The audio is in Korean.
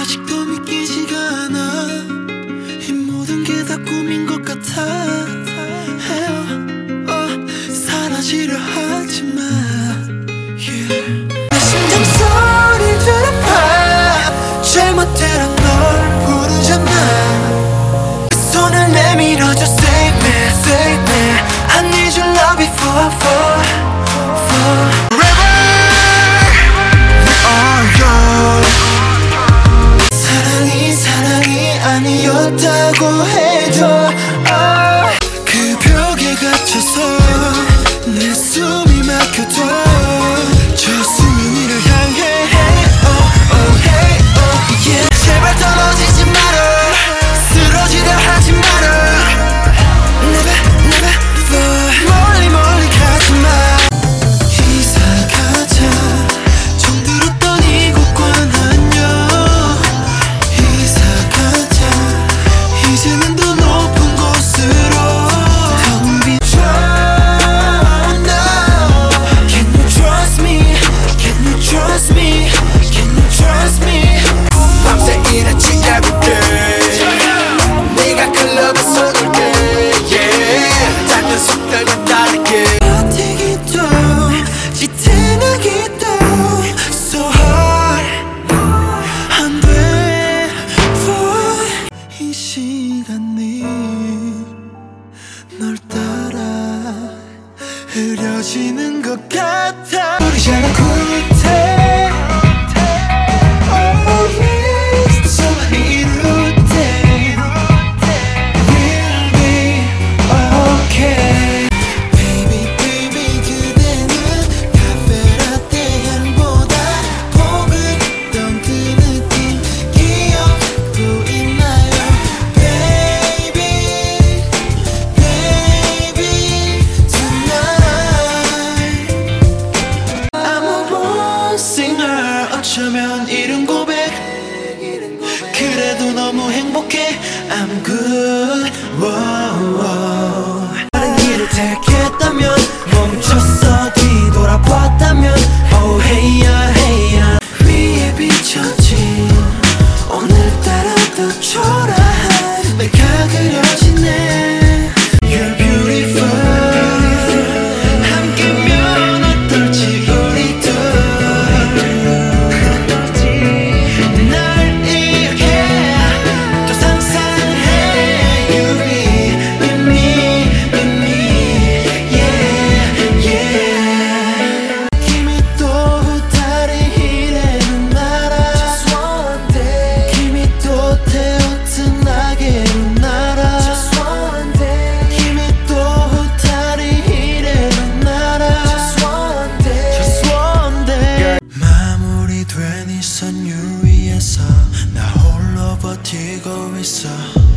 아직도 믿기지가 않아. 이 모든 게 다 꿈인 것 같아. 사라지려 하지마. 내 심장 소리 들어봐. 잘못대로 널 부르잖아. 손을 내밀어줘. Save me, save me. I need your love before forever. 사랑이 아니었다고 해도 그 벽에 갇혀서 내 숨이 막혀도 저 수면 위를 향해. Hey, yeah. 제발 떨어지지 마라. 쓰러지려 하지 마라. Never 멀리 가지마. 이사 가자. 좀 들었던 이곳과 안녕. 이사 가자. 이제는 더 높은 곳으로. Don't be sure now. Can you trust me? Can you trust me? Can you trust me? 밤새 일한 지잡을게. 네가 클럽에 쏟을게. Yeah. 작은 속달과 다르게. 버티기도 지탱하기도 so hard. 안 돼. For 이 시간이 널 따라 흐려지는 것 같아. 우리잖아 굿해. 어쩌면 이른 고백. 그래도 너무 행복해. I'm good. 다른 길을 택했다면 멈췄어 뒤돌아봤다면 Oh hey ya. 위에 비춰진 오늘따라 더 초라한 내가 그려지네. You're beautiful. 함께면 어떨지 우리 둘. 된 이 선율 위에서 나 홀로 버티고 있어.